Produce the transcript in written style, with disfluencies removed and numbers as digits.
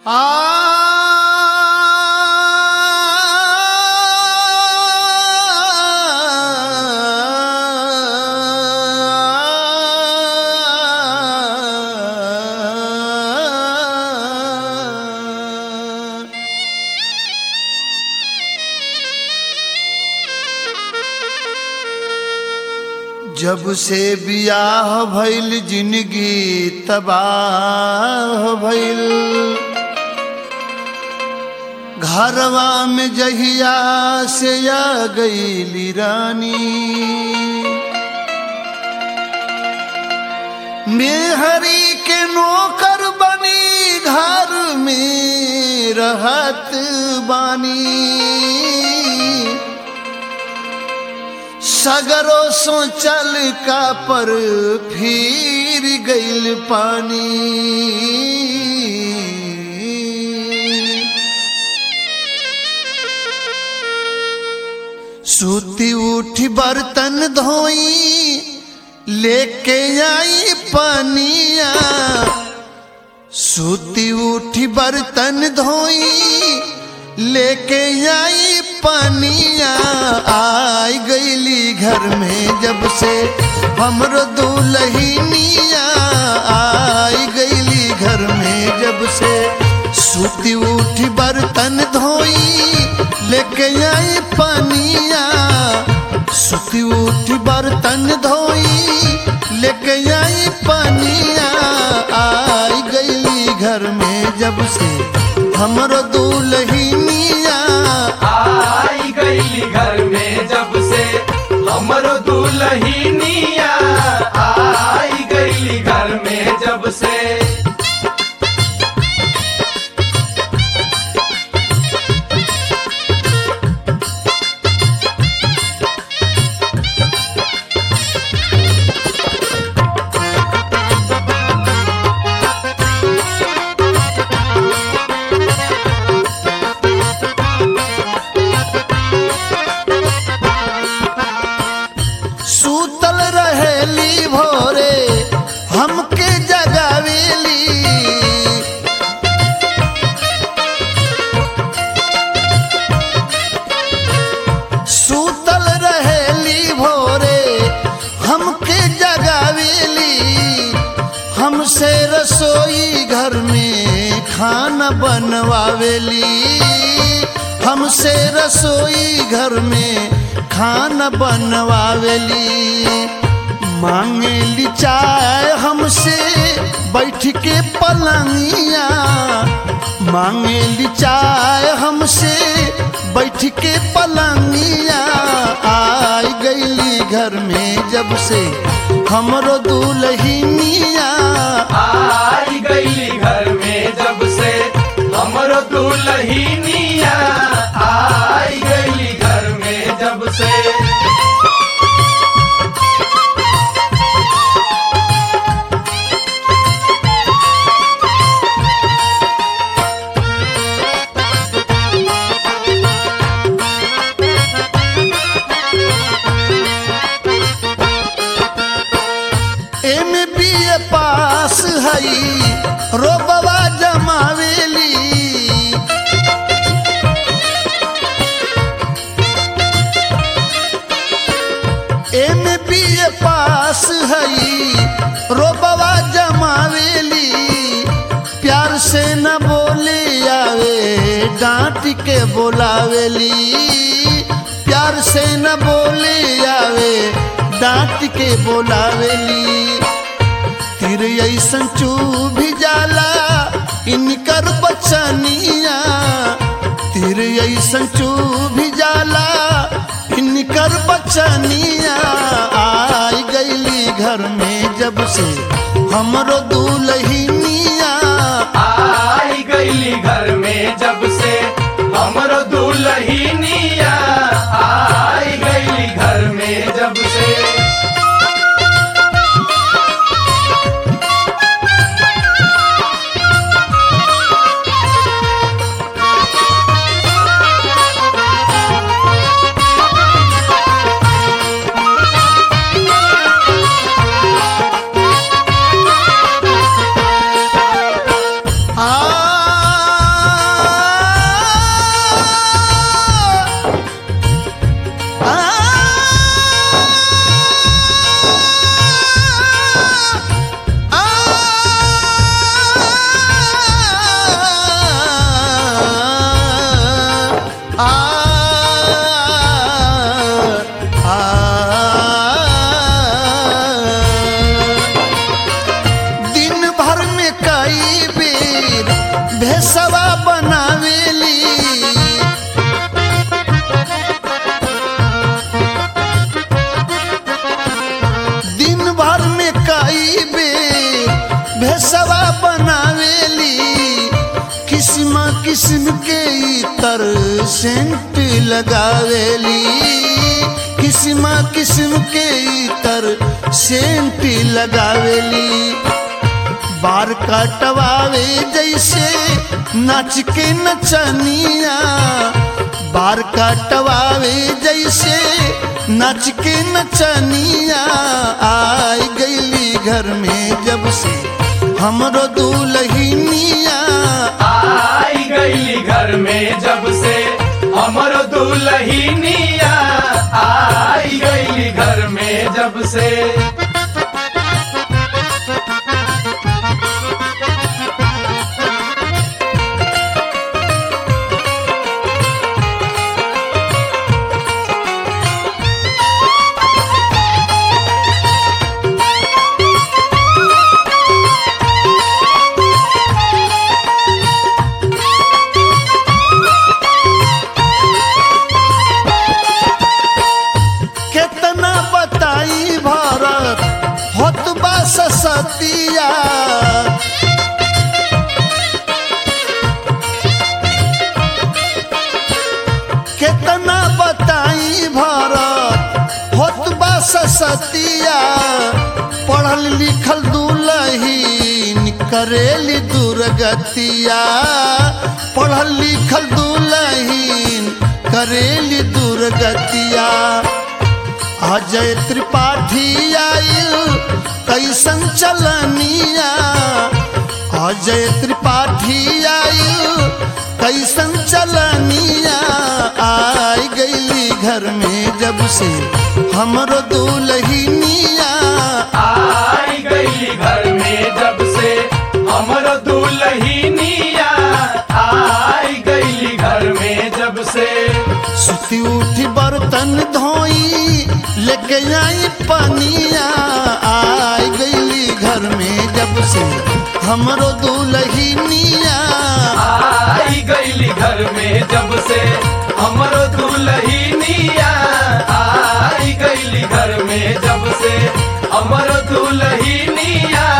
जब से बियाह भइल जिंदगी तबाह भइल। घरवा में जहिया से आ गईली रानी, मेहरी के नौकर बनी घर में रहत बानी। सगरो सोचल का पर फिर गइल पानी। सूती उठी बर्तन धोई लेके आई पानिया। सूती उठी बर्तन धोई लेके आई पानिया। आई गईली घर में जब से हमरो दुल्हनिया। आई गईली घर में जब से सूती उठी बर्तन धोई लेके आई पानिया। सूती उठी बर्तन धोई लेके आई पानिया। आई गईली घर में जब से हमरो दुल्हनिया। आई गईली घर में जब से हमरो दुल्हनिया। आई गईली घर में जब से। सूतल रहेली भोरे हमके जगावेली। सूतल रहेली भोरे हमके जगावेली। हमसे रसोई घर में खाना बनवावेली। हमसे रसोई घर में खाना बनवावेली। मांगेली चाय हमसे बैठ के पलंगिया। मांगेली चाय हमसे बैठ के पलंगिया। आई गईली घर में जब से हमरो दुल्हनिया। आई गईली घर में जब से हमरो दुल्हनिया। आई गईली घर में जब से। MBA पास हई रोबवा जमावेली। MBA पास हई रोबवा जमावेली। प्यार से न बोले आवे डांट के बोलावेली। प्यार से न बोले आवे डांट के बोलावेली। तिर ऐसन चुभ जाला इनकर बचनिया। तिर ऐसन चुभ जाला इनकर बचनिया। आई गईली घर में जब से हमरो दुल्हनिया। आई गईली घर में जब से हमरो दुल्हनिया। आई गईली घर में जब से। भेसवा बनावेली दिन भर में कई बेर भेसवा बनावेली किस्म किस्म के इतर सेंट लगावेली किस्म किस्म के इतर सेंट लगावेली बार कटवावे जैसे नाच के नचनिया बार कटवावे जैसे नाच के नचनिया आई गईली घर में जब से हमरो दुल्हनिया आई गईली घर में जब से हमरो दुल्हनिया आई गईली घर में जब से केतना बताई भारत होत बा सतिया केतना बताई भारत होत बा सतिया पढ़ल लिखल दुल्हीन करेली दुर्गतिया पढ़ल लिखल दुल्हीन करेली दुर्गतिया अजय त्रिपाठी आयु कैसन चलनिया अजय त्रिपाठी आयु कैसन चलनिया आई गईली घर में जब से हमरो दुल्हनिया आई गईली घर में जब से हमरो दुल्हनिया आई गईली घर में जब से सुती उठी बर्तन धोई लेके आई पनिया आई गईली घर में जब से हमरो दुल्हनिया आई गईली घर में जब से हमरो दुल्हनिया आई गईली घर में जब से हमरो दुल्हनिया